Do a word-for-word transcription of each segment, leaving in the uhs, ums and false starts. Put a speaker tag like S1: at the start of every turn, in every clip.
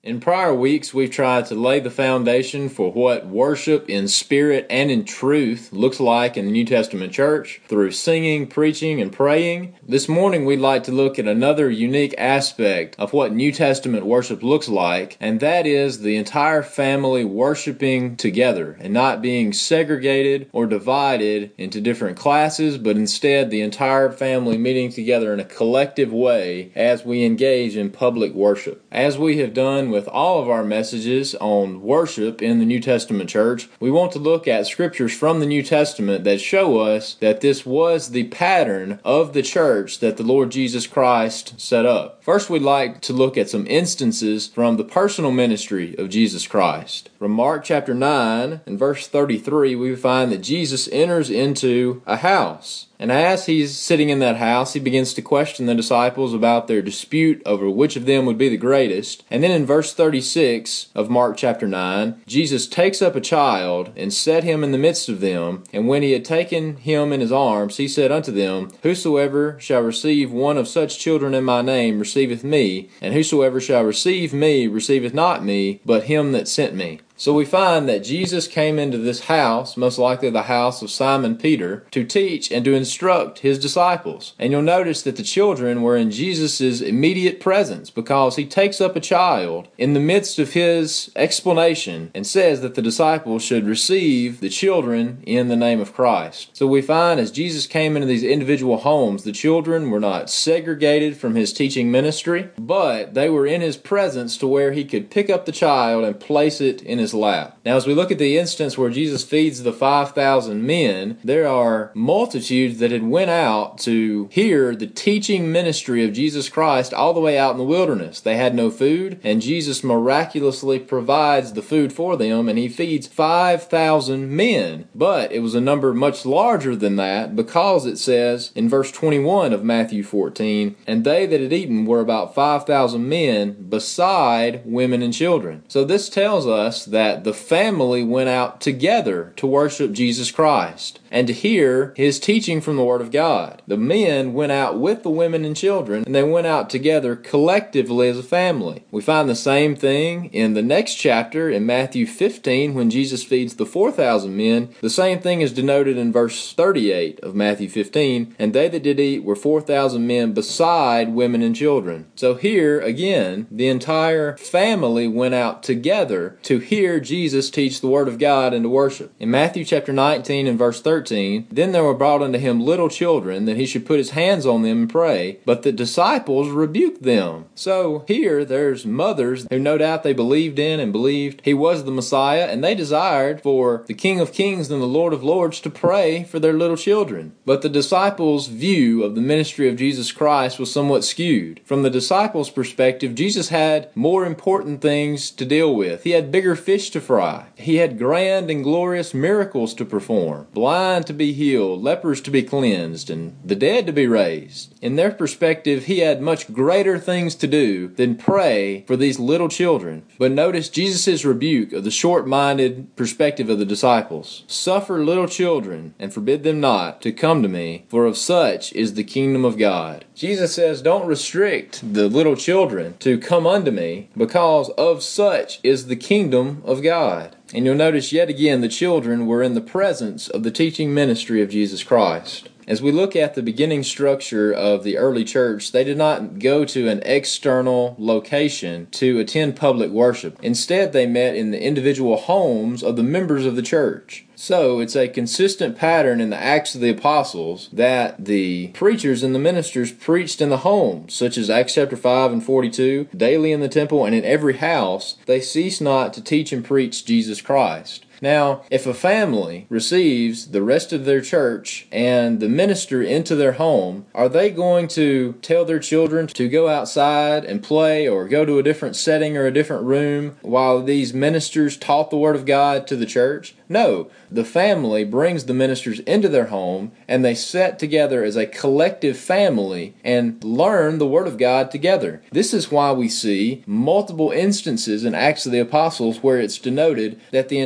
S1: In prior weeks, we've tried to lay the foundation for what worship in spirit and in truth looks like in the New Testament church through singing, preaching, and praying. This morning, we'd like to look at another unique aspect of what New Testament worship looks like, and that is the entire family worshiping together and not being segregated or divided into different classes, but instead the entire family meeting together in a collective way as we engage in public worship. As we have done with all of our messages on worship in the New Testament church, we want to look at scriptures from the New Testament that show us that this was the pattern of the church that the Lord Jesus Christ set up. First, we'd like to look at some instances from the personal ministry of Jesus Christ. From Mark chapter nine and verse thirty-three, we find that Jesus enters into a house. And as he's sitting in that house, he begins to question the disciples about their dispute over which of them would be the greatest. And then in verse thirty-six of Mark chapter nine, Jesus takes up a child and set him in the midst of them. And when he had taken him in his arms, he said unto them, Whosoever shall receive one of such children in my name receiveth me, and whosoever shall receive me receiveth not me, but him that sent me. So we find that Jesus came into this house, most likely the house of Simon Peter, to teach and to instruct his disciples. And you'll notice that the children were in Jesus' immediate presence because he takes up a child in the midst of his explanation and says that the disciples should receive the children in the name of Christ. So we find as Jesus came into these individual homes, the children were not segregated from his teaching ministry, but they were in his presence to where he could pick up the child and place it in his lap. Now, as we look at the instance where Jesus feeds the five thousand men, there are multitudes that had went out to hear the teaching ministry of Jesus Christ all the way out in the wilderness. They had no food, and Jesus miraculously provides the food for them, and he feeds five thousand men. But it was a number much larger than that because it says in verse twenty-one of Matthew fourteen, and they that had eaten were about five thousand men beside women and children. So this tells us that that the family went out together to worship Jesus Christ and to hear his teaching from the Word of God. The men went out with the women and children, and they went out together collectively as a family. We find the same thing in the next chapter in Matthew fifteen when Jesus feeds the four thousand men. The same thing is denoted in verse thirty-eight of Matthew fifteen, and they that did eat were four thousand men beside women and children. So here, again, the entire family went out together to hear Jesus teach the Word of God and to worship. In Matthew chapter nineteen and verse thirteen, then there were brought unto him little children, that he should put his hands on them and pray, but the disciples rebuked them. So here there's mothers who no doubt they believed in and believed he was the Messiah, and they desired for the King of Kings and the Lord of Lords to pray for their little children. But the disciples' view of the ministry of Jesus Christ was somewhat skewed. From the disciples' perspective, Jesus had more important things to deal with. He had bigger fish to fry. He had grand and glorious miracles to perform, blind to be healed, lepers to be cleansed, and the dead to be raised. In their perspective, he had much greater things to do than pray for these little children. But notice Jesus' rebuke of the short-minded perspective of the disciples. Suffer little children, and forbid them not to come to me, for of such is the kingdom of God. Jesus says, don't restrict the little children to come unto me, because of such is the kingdom of God. And you'll notice yet again the children were in the presence of the teaching ministry of Jesus Christ. As we look at the beginning structure of the early church, they did not go to an external location to attend public worship. Instead, they met in the individual homes of the members of the church. So it's a consistent pattern in the Acts of the Apostles that the preachers and the ministers preached in the homes, such as Acts chapter five and forty-two, daily in the temple and in every house, they cease not to teach and preach Jesus Christ. Now, if a family receives the rest of their church and the minister into their home, are they going to tell their children to go outside and play or go to a different setting or a different room while these ministers taught the Word of God to the church? No, the family brings the ministers into their home and they sit together as a collective family and learn the Word of God together. This is why we see multiple instances in Acts of the Apostles where it's denoted that the entire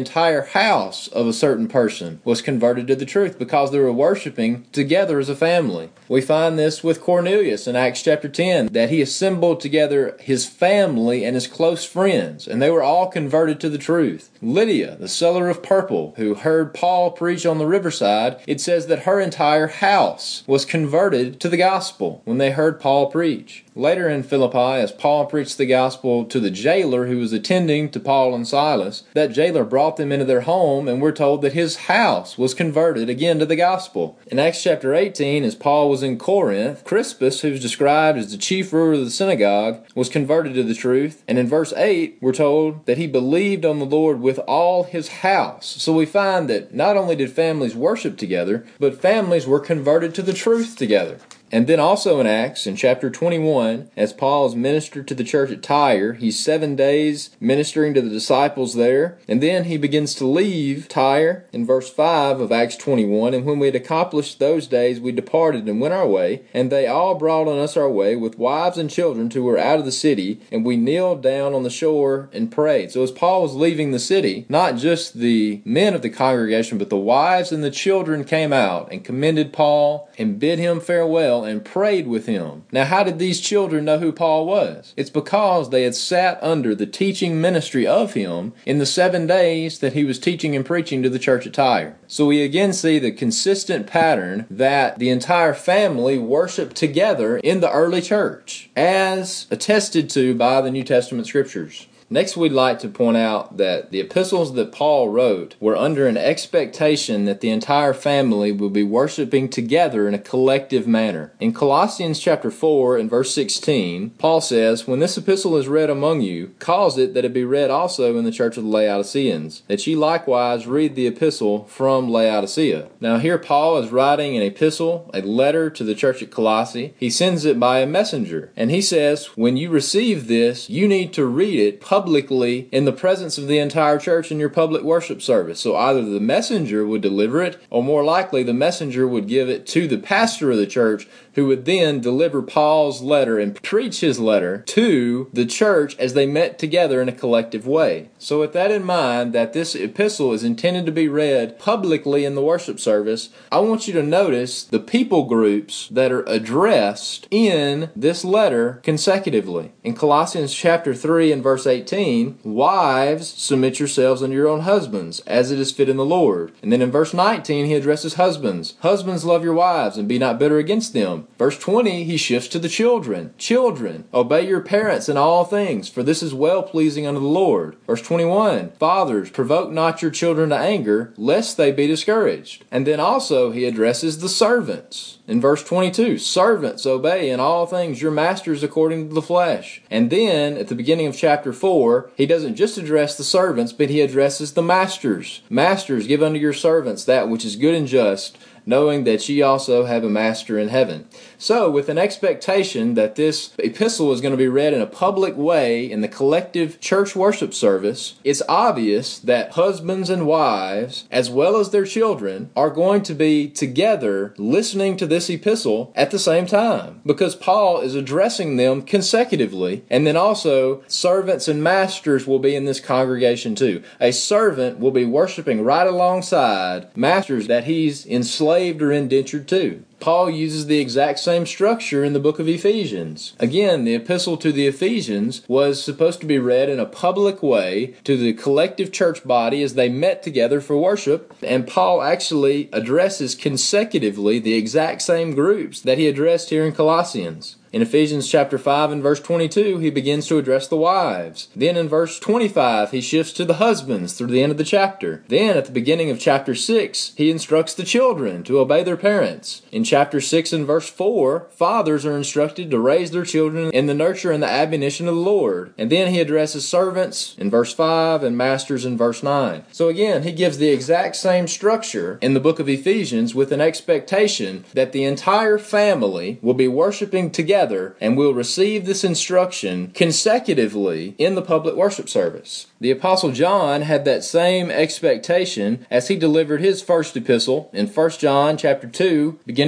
S1: house of a certain person was converted to the truth because they were worshiping together as a family. We find this with Cornelius in Acts chapter ten, that he assembled together his family and his close friends, and they were all converted to the truth. Lydia, the seller of purple, who heard Paul preach on the riverside, it says that her entire house was converted to the gospel when they heard Paul preach. Later in Philippi, as Paul preached the gospel to the jailer who was attending to Paul and Silas, that jailer brought them into their home, and we're told that his house was converted again to the gospel. In Acts chapter eighteen, as Paul was in Corinth, Crispus, who's described as the chief ruler of the synagogue, was converted to the truth. And in verse eight, we're told that he believed on the Lord with all his house. So we find that not only did families worship together, but families were converted to the truth together. And then also in Acts, in chapter twenty-one, as Paul is ministered to the church at Tyre, he's seven days ministering to the disciples there, and then he begins to leave Tyre in verse five of Acts twenty-one, and when we had accomplished those days, we departed and went our way, and they all brought on us our way with wives and children who were out of the city, and we kneeled down on the shore and prayed. So as Paul was leaving the city, not just the men of the congregation, but the wives and the children came out and commended Paul and bid him farewell and prayed with him. Now, how did these children know who Paul was? It's because they had sat under the teaching ministry of him in the seven days that he was teaching and preaching to the church at Tyre. So we again see the consistent pattern that the entire family worshiped together in the early church, as attested to by the New Testament scriptures. Next, we'd like to point out that the epistles that Paul wrote were under an expectation that the entire family would be worshiping together in a collective manner. In Colossians chapter four and verse sixteen, Paul says, "When this epistle is read among you, cause it that it be read also in the church of the Laodiceans, that ye likewise read the epistle from Laodicea." Now here Paul is writing an epistle, a letter to the church at Colossae. He sends it by a messenger, and he says, when you receive this, you need to read it publicly in the presence of the entire church in your public worship service. So either the messenger would deliver it, or more likely the messenger would give it to the pastor of the church, who would then deliver Paul's letter and preach his letter to the church as they met together in a collective way. So with that in mind, that this epistle is intended to be read publicly in the worship service, I want you to notice the people groups that are addressed in this letter consecutively. In Colossians chapter three and verse eighteen, wives, submit yourselves unto your own husbands, as it is fit in the Lord. And then in verse nineteen, he addresses husbands. Husbands, love your wives, and be not bitter against them. Verse twenty, he shifts to the children. Children, obey your parents in all things, for this is well-pleasing unto the Lord. Verse twenty-one, fathers, provoke not your children to anger, lest they be discouraged. And then also he addresses the servants. In verse twenty-two, servants, obey in all things your masters according to the flesh. And then, at the beginning of chapter four, he doesn't just address the servants, but he addresses the masters. Masters, give unto your servants that which is good and just, knowing that ye also have a master in heaven. So, with an expectation that this epistle is going to be read in a public way in the collective church worship service, it's obvious that husbands and wives, as well as their children, are going to be together listening to this epistle at the same time, because Paul is addressing them consecutively, and then also servants and masters will be in this congregation too. A servant will be worshiping right alongside masters that he's enslaved or indentured to. Paul uses the exact same structure in the book of Ephesians. Again, the epistle to the Ephesians was supposed to be read in a public way to the collective church body as they met together for worship, and Paul actually addresses consecutively the exact same groups that he addressed here in Colossians. In Ephesians chapter five and verse twenty-two, he begins to address the wives. Then in verse twenty-five, he shifts to the husbands through the end of the chapter. Then at the beginning of chapter six, he instructs the children to obey their parents. In chapter six and verse four, fathers are instructed to raise their children in the nurture and the admonition of the Lord. And then he addresses servants in verse five and masters in verse nine. So again, he gives the exact same structure in the book of Ephesians with an expectation that the entire family will be worshiping together and will receive this instruction consecutively in the public worship service. The Apostle John had that same expectation as he delivered his first epistle in First John chapter two, beginning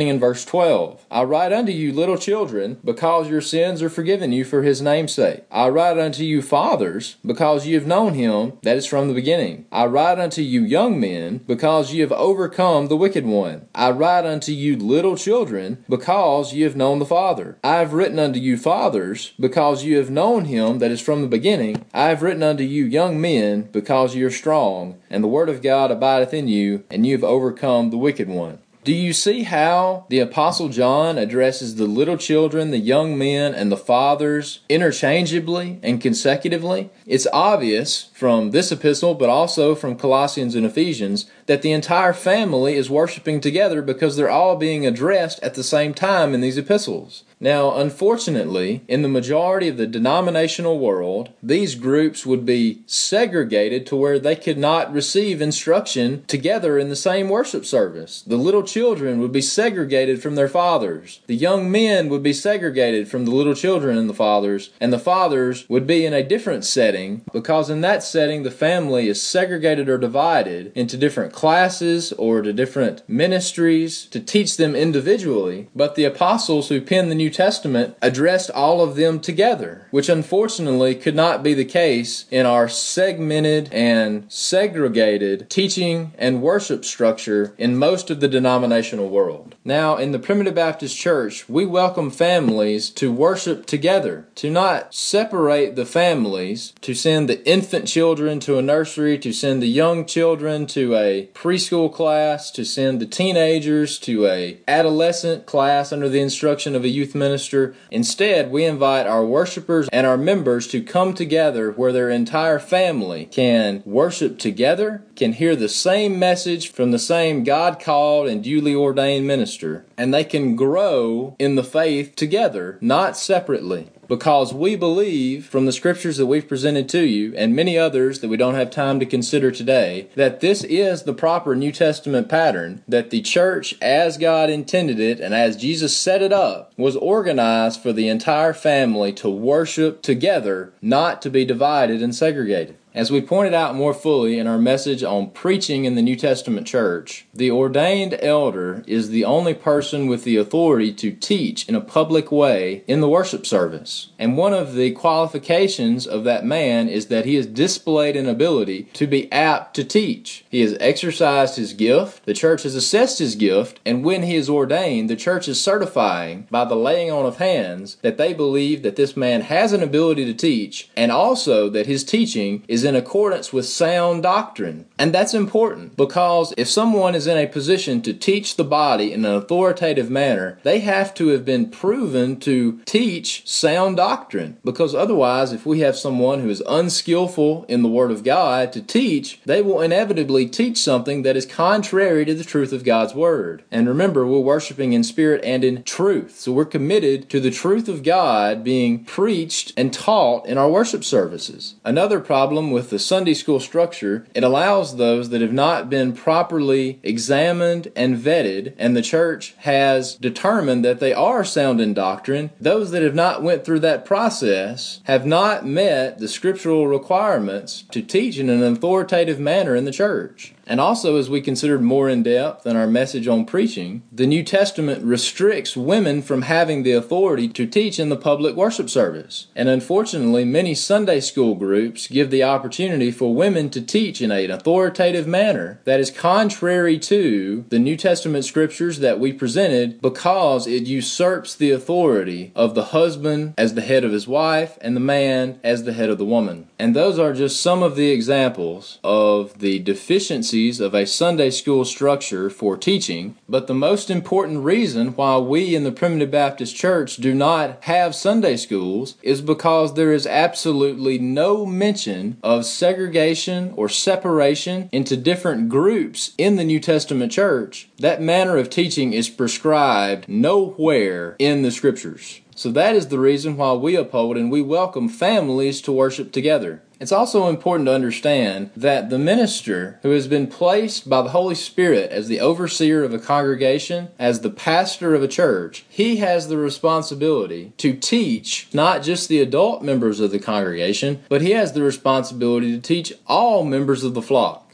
S1: beginning in verse twelve. I write unto you, little children, because your sins are forgiven you for his name's sake. I write unto you, fathers, because ye have known him that is from the beginning. I write unto you, young men, because ye have overcome the wicked one. I write unto you, little children, because ye have known the Father. I have written unto you, fathers, because ye have known him that is from the beginning. I have written unto you, young men, because ye are strong, and the word of God abideth in you, and you have overcome the wicked one. Do you see how the Apostle John addresses the little children, the young men, and the fathers interchangeably and consecutively? It's obvious from this epistle, but also from Colossians and Ephesians, that the entire family is worshiping together because they're all being addressed at the same time in these epistles. Now, unfortunately, in the majority of the denominational world, these groups would be segregated to where they could not receive instruction together in the same worship service. The little children would be segregated from their fathers. The young men would be segregated from the little children and the fathers, and the fathers would be in a different setting because in that setting the family is segregated or divided into different classes or to different ministries to teach them individually. But the apostles who penned the New Testament addressed all of them together, which unfortunately could not be the case in our segmented and segregated teaching and worship structure in most of the denominational world. Now, in the Primitive Baptist Church, we welcome families to worship together, to not separate the families, to send the infant children to a nursery, to send the young children to a preschool class, to send the teenagers to a adolescent class under the instruction of a youth minister. Instead, we invite our worshipers and our members to come together where their entire family can worship together, can hear the same message from the same God-called and duly ordained minister, and they can grow in the faith together, not separately. Because we believe from the scriptures that we've presented to you, and many others that we don't have time to consider today, that this is the proper New Testament pattern, that the church, as God intended it and as Jesus set it up, was organized for the entire family to worship together, not to be divided and segregated. As we pointed out more fully in our message on preaching in the New Testament church, the ordained elder is the only person with the authority to teach in a public way in the worship service. And one of the qualifications of that man is that he has displayed an ability to be apt to teach. He has exercised his gift, the church has assessed his gift, and when he is ordained, the church is certifying by the laying on of hands that they believe that this man has an ability to teach, and also that his teaching is in accordance with sound doctrine. And that's important because if someone is in a position to teach the body in an authoritative manner, they have to have been proven to teach sound doctrine. Because otherwise, if we have someone who is unskillful in the Word of God to teach, they will inevitably teach something that is contrary to the truth of God's Word. And remember, we're worshiping in spirit and in truth. So we're committed to the truth of God being preached and taught in our worship services. Another problem with the Sunday school structure, it allows those that have not been properly examined and vetted, and the church has determined that they are sound in doctrine, those that have not went through that process have not met the scriptural requirements to teach in an authoritative manner in the church. And also, as we considered more in depth in our message on preaching, the New Testament restricts women from having the authority to teach in the public worship service. And unfortunately, many Sunday school groups give the opportunity for women to teach in an authoritative manner that is contrary to the New Testament scriptures that we presented because it usurps the authority of the husband as the head of his wife and the man as the head of the woman. And those are just some of the examples of the deficiencies of a Sunday school structure for teaching, but the most important reason why we in the Primitive Baptist Church do not have Sunday schools is because there is absolutely no mention of segregation or separation into different groups in the New Testament church. That manner of teaching is prescribed nowhere in the Scriptures. So that is the reason why we uphold and we welcome families to worship together. It's also important to understand that the minister who has been placed by the Holy Spirit as the overseer of a congregation, as the pastor of a church, he has the responsibility to teach not just the adult members of the congregation, but he has the responsibility to teach all members of the flock.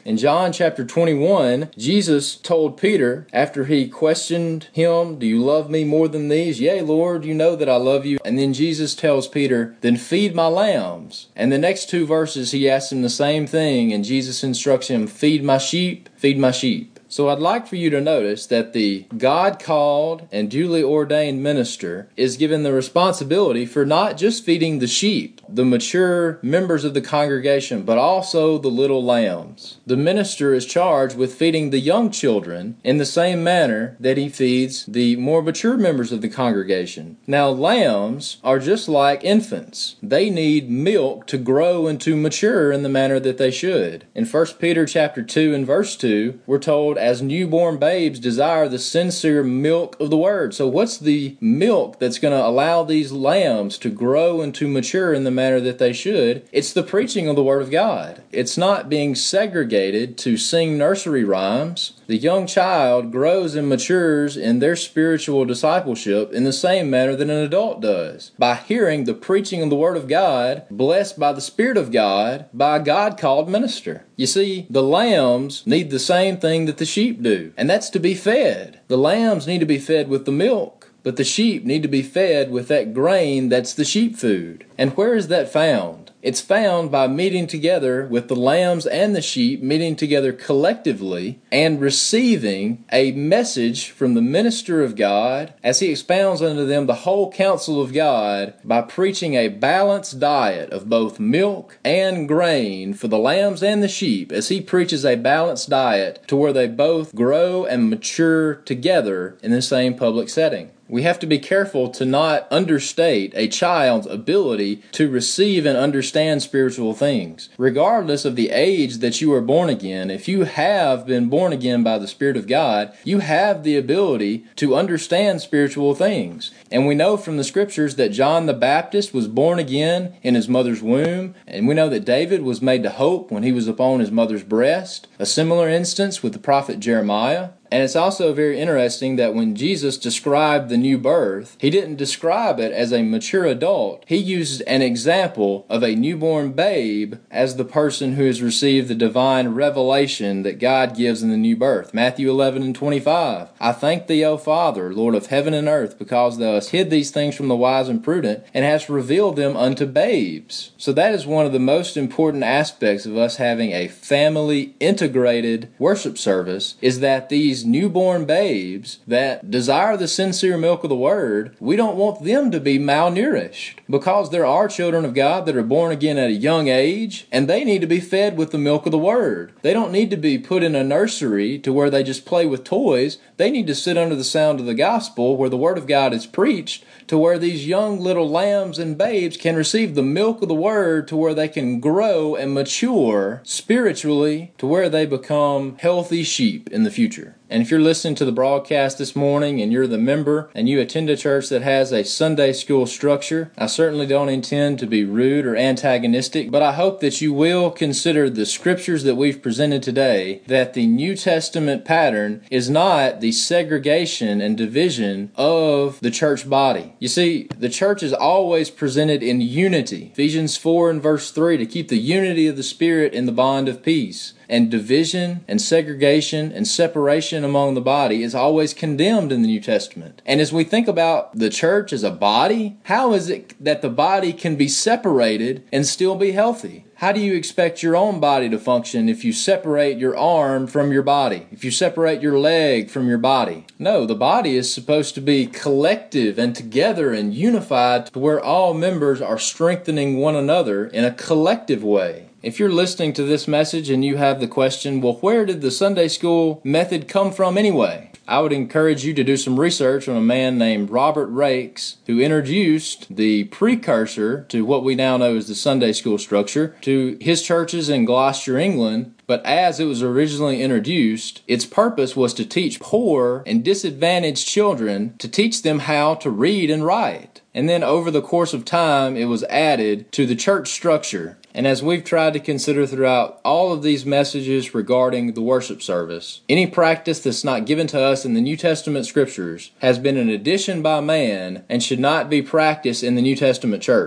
S1: In John chapter twenty-one, Jesus told Peter, after he questioned him, "Do you love me more than these?" "Yea, Lord, you know that I love you." And then Jesus tells Peter, "Then feed my lambs." And the next two verses, he asks him the same thing, and Jesus instructs him, "Feed my sheep, feed my sheep." So I'd like for you to notice that the God-called and duly ordained minister is given the responsibility for not just feeding the sheep, the mature members of the congregation, but also the little lambs. The minister is charged with feeding the young children in the same manner that he feeds the more mature members of the congregation. Now, lambs are just like infants. They need milk to grow and to mature in the manner that they should. In First Peter chapter two and verse two, we're told, "As newborn babes desire the sincere milk of the word." So what's the milk that's going to allow these lambs to grow and to mature in the manner that they should? It's the preaching of the word of God. It's not being segregated to sing nursery rhymes. The young child grows and matures in their spiritual discipleship in the same manner that an adult does, by hearing the preaching of the Word of God, blessed by the Spirit of God, by a God-called minister. You see, the lambs need the same thing that the sheep do, and that's to be fed. The lambs need to be fed with the milk, but the sheep need to be fed with that grain that's the sheep food. And where is that found? It's found by meeting together with the lambs and the sheep, meeting together collectively and receiving a message from the minister of God as he expounds unto them the whole counsel of God by preaching a balanced diet of both milk and grain for the lambs and the sheep, as he preaches a balanced diet to where they both grow and mature together in the same public setting. We have to be careful to not understate a child's ability to receive and understand spiritual things. Regardless of the age that you are born again, if you have been born again by the Spirit of God, you have the ability to understand spiritual things. And we know from the Scriptures that John the Baptist was born again in his mother's womb, and we know that David was made to hope when he was upon his mother's breast. A similar instance with the prophet Jeremiah. And it's also very interesting that when Jesus described the new birth, he didn't describe it as a mature adult. He used an example of a newborn babe as the person who has received the divine revelation that God gives in the new birth. Matthew eleven and twenty-five. "I thank thee, O Father, Lord of heaven and earth, because thou hast hid these things from the wise and prudent, and hast revealed them unto babes." So that is one of the most important aspects of us having a family integrated worship service, is that these newborn babes that desire the sincere milk of the word, we don't want them to be malnourished, because there are children of God that are born again at a young age, and they need to be fed with the milk of the word. They don't need to be put in a nursery to where they just play with toys. They need to sit under the sound of the gospel where the word of God is preached, to where these young little lambs and babes can receive the milk of the word, to where they can grow and mature spiritually, to where they become healthy sheep in the future. And if you're listening to the broadcast this morning and you're the member and you attend a church that has a Sunday school structure, I certainly don't intend to be rude or antagonistic, but I hope that you will consider the scriptures that we've presented today, that the New Testament pattern is not the segregation and division of the church body. You see, the church is always presented in unity. Ephesians four and verse three, to keep the unity of the Spirit in the bond of peace. And division and segregation and separation among the body is always condemned in the New Testament. And as we think about the church as a body, how is it that the body can be separated and still be healthy? How do you expect your own body to function if you separate your arm from your body? If you separate your leg from your body? No, the body is supposed to be collective and together and unified to where all members are strengthening one another in a collective way. If you're listening to this message and you have the question, well, where did the Sunday school method come from anyway? I would encourage you to do some research on a man named Robert Raikes, who introduced the precursor to what we now know as the Sunday school structure to his churches in Gloucester, England. But as it was originally introduced, its purpose was to teach poor and disadvantaged children, to teach them how to read and write. And then over the course of time, it was added to the church structure. And as we've tried to consider throughout all of these messages regarding the worship service, any practice that's not given to us in the New Testament scriptures has been an addition by man and should not be practiced in the New Testament church.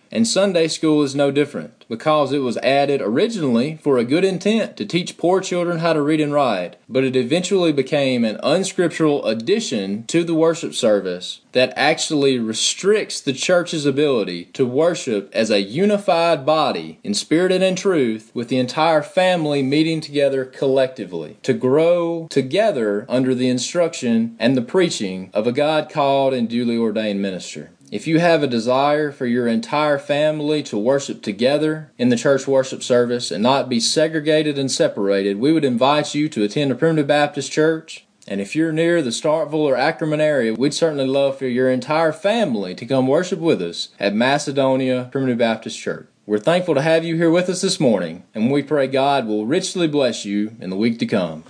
S1: And Sunday school is no different, because it was added originally for a good intent to teach poor children how to read and write, but it eventually became an unscriptural addition to the worship service that actually restricts the church's ability to worship as a unified body in spirit and in truth, with the entire family meeting together collectively to grow together under the instruction and the preaching of a God-called and duly ordained minister. If you have a desire for your entire family to worship together in the church worship service and not be segregated and separated, we would invite you to attend a Primitive Baptist church. And if you're near the Starkville or Ackerman area, we'd certainly love for your entire family to come worship with us at Macedonia Primitive Baptist Church. We're thankful to have you here with us this morning, and we pray God will richly bless you in the week to come.